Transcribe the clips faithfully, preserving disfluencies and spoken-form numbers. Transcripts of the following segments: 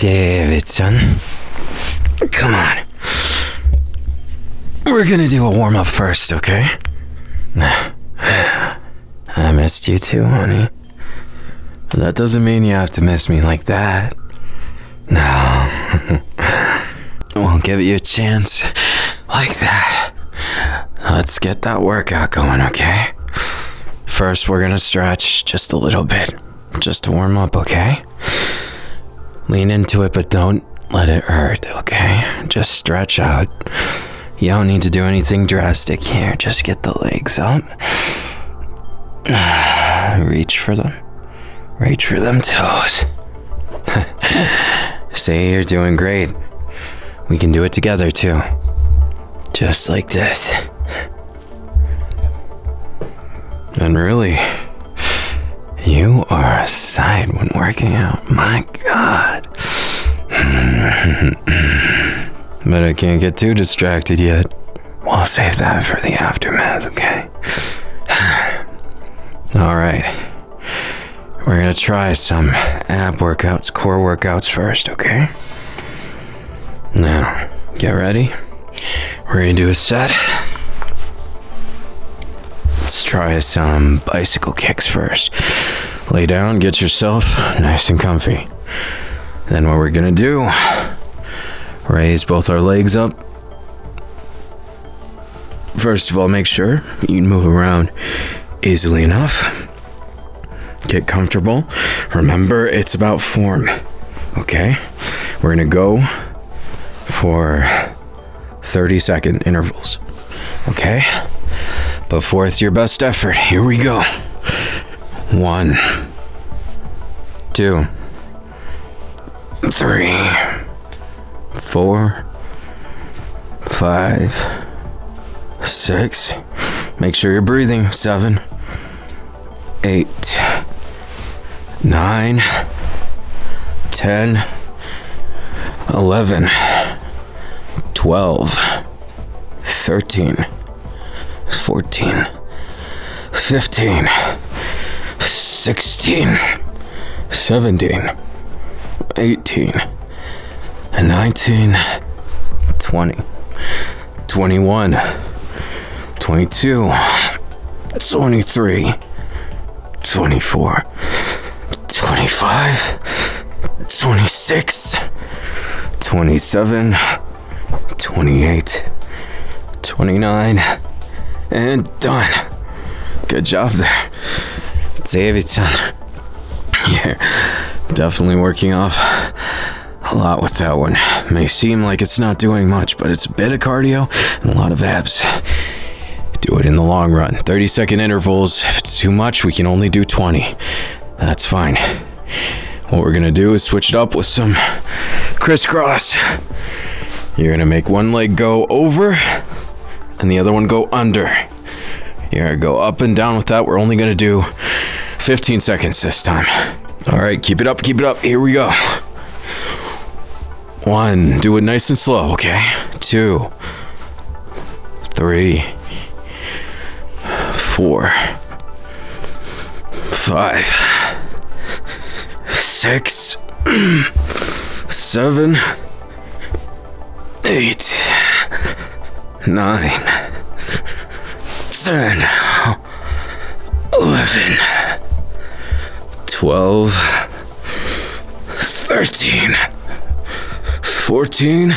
Davidson. Come on. We're gonna do a warm-up first, okay? I missed you too, honey. That doesn't mean you have to miss me like that. No. We'll give you a chance like that. Let's get that workout going, okay? First, we're gonna stretch just a little bit. Just to warm up, okay? Lean into it, but don't let it hurt, okay? Just stretch out. You don't need to do anything drastic here. Just get the legs up. Reach for them. Reach for them toes. Say you're doing great. We can do it together, too. Just like this. And really, you are a sight when working out. My God. But I can't get too distracted yet. We'll save that for the aftermath, okay? Alright. We're gonna try some ab workouts, core workouts first, okay? Now, get ready. We're gonna do a set. Let's try some bicycle kicks first. Lay down, get yourself nice and comfy. Then what we're gonna do, raise both our legs up. First of all, make sure you can move around easily enough. Get comfortable. Remember, it's about form, okay? We're gonna go for thirty second intervals, okay? Put forth your best effort. Here we go. One, two, three, four, five, six. Make sure you're breathing. Seven, eight, nine, ten, eleven, twelve, thirteen, fourteen, fifteen, sixteen, seventeen, eighteen, nineteen, twenty, twenty-one, twenty-two, twenty-three, twenty-four, twenty-five, twenty-six, twenty-seven, twenty-eight, twenty-nine, and done. Good job there. Davidson. You're definitely working off a lot with that one. May seem like it's not doing much, but it's a bit of cardio and a lot of abs. Do it in the long run. thirty second intervals. If it's too much, we can only do twenty. That's fine. What we're gonna do is switch it up with some crisscross. You're gonna make one leg go over and the other one go under. You're gonna go up and down with that. We're only gonna do fifteen seconds this time. All right, keep it up, keep it up. Here we go. One, do it nice and slow, okay? Two, three, four, five, six, seven, eight, nine, ten, eleven, twelve, thirteen, fourteen,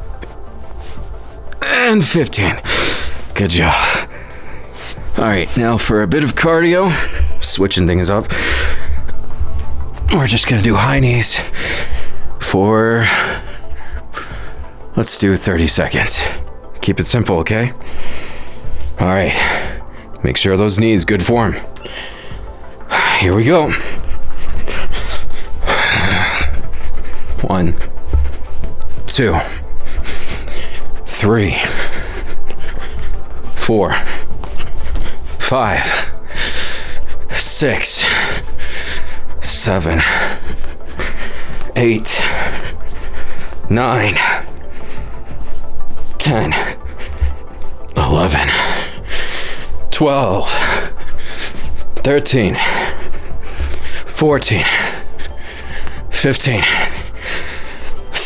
and fifteen. Good job. Alright, now for a bit of cardio, switching things up. We're just gonna do high knees for, let's do thirty seconds. Keep it simple, okay? Alright, make sure those knees, good form. Here we go. One, two, three, four, five, six, seven, eight, nine, ten, eleven, twelve, thirteen, fourteen, fifteen,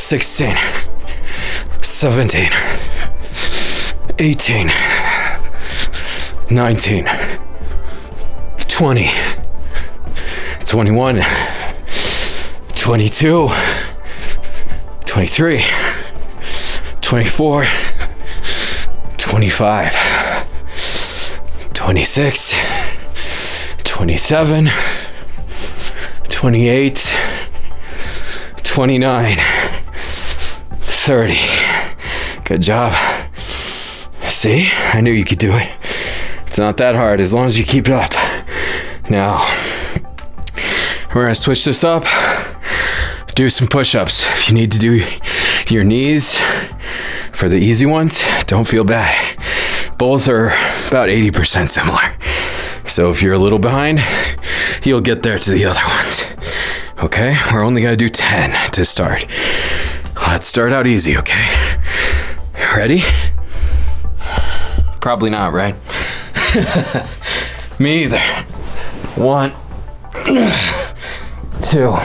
sixteen, seventeen, eighteen, nineteen, twenty, twenty-one, twenty-two, twenty-three, twenty-four, twenty-five, twenty-six, twenty-seven, twenty-eight, twenty-nine, thirty. Good job. See? I knew you could do it. It's not that hard as long as you keep it up. Now, we're gonna switch this up. Do some push-ups. If you need to do your knees for the easy ones, don't feel bad. Both are about eighty percent similar. So if you're a little behind, you'll get there to the other ones. Okay? We're only gonna do ten to start. Let's start out easy, okay? Ready? Probably not, right? Me either. One, two,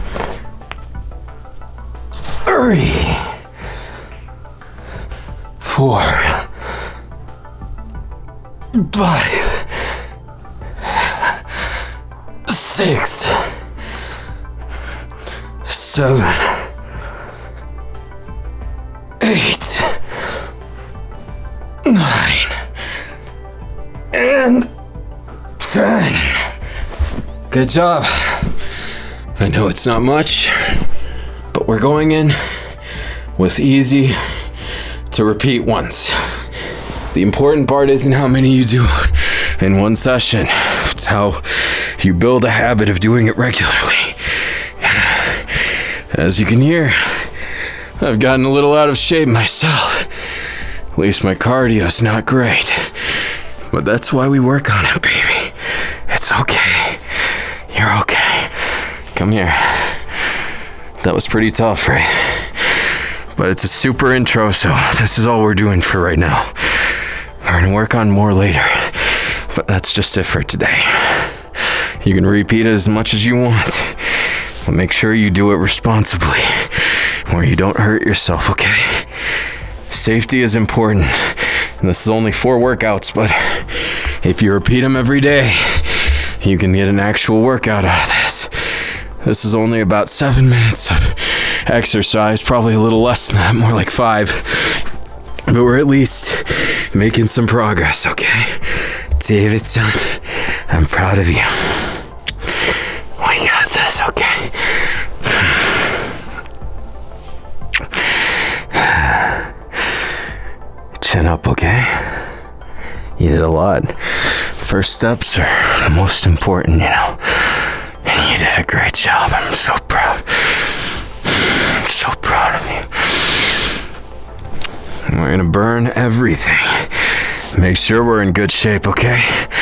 three, four, five, six, seven, eight, nine, and ten. Good job. I know it's not much, but we're going in with easy to repeat ones. The important part isn't how many you do in one session. It's how you build a habit of doing it regularly. As you can hear, I've gotten a little out of shape myself. At least my cardio's not great. But that's why we work on it, baby. It's okay. You're okay. Come here. That was pretty tough, right? But it's a super intro, so this is all we're doing for right now. We're gonna work on more later, but that's just it for today. You can repeat it as much as you want, but make sure you do it responsibly, where you don't hurt yourself, okay? Safety is important, and this is only four workouts, but if you repeat them every day, you can get an actual workout out of this. This is only about seven minutes of exercise, probably a little less than that, more like five. But we're at least making some progress, okay? Davidson, I'm proud of you. We got this, okay? Chin up, okay? You did a lot. First steps are the most important, you know? And you did a great job. I'm so proud. I'm so proud of you. We're gonna burn everything. Make sure we're in good shape, okay?